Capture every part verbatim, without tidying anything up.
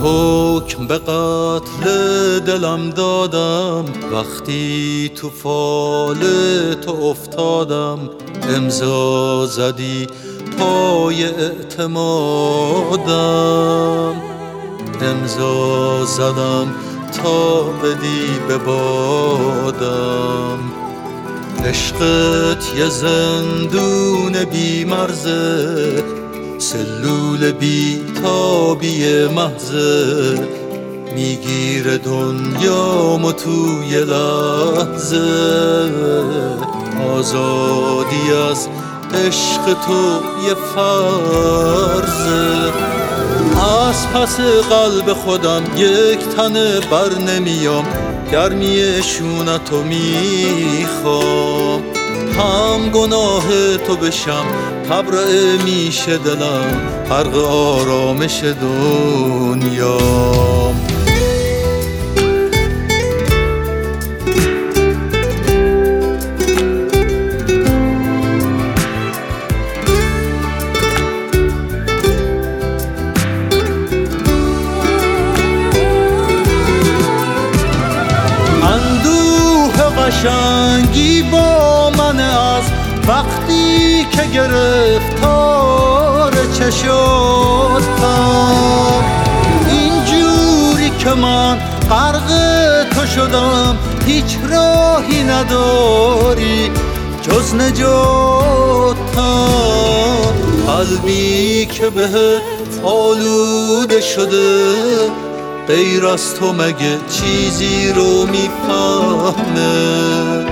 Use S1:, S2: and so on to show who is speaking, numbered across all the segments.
S1: حکم به قتل دلم دادم، وقتی تو فال تو افتادم. امضا زدی پای اعتمادم، امضا زدم تا بدی به بادم. عشقت یه زندون بی مرزه، سلول بی تابی محضه. میگیره دنیامو توی لحظه، آزادی از عشق تو یه فرضه. از پس قلب خودم یک تنه بر نمیام، گرمی شونتو میخوام. هم گناه تو بشم تبرئه میشه دلم، غرق آرامش دنیام. قشنگی با من از وقتی که گرفتار چشاتم، اینجوری که من غرق تو شدم، هیچ راهی نداری جز نجاتم. قلبی که بهت آلوده شده، غیر از تو مگه چیزی رو میفهمه؟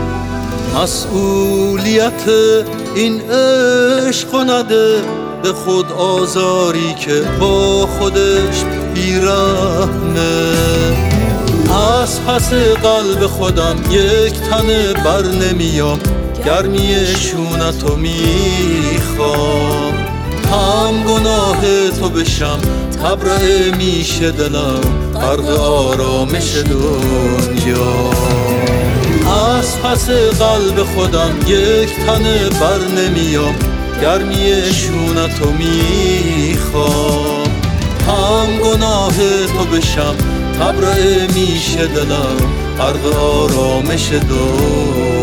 S1: مسئولیت این عشق نده به خود آزاری که با خودش بیرحمه. از پس قلب خودم یک تنه بر نمیام، گرمی شونتو میخوام. هم گناه تو بشم تبرئه میشه دلم، غرق آرامش دنیا. از پس قلب خودم یک تنه بر نمیام، گرمی شونتو میخوام. هم گناه تو بشم تبرئه میشه دلم، غرق آرامش دنیا.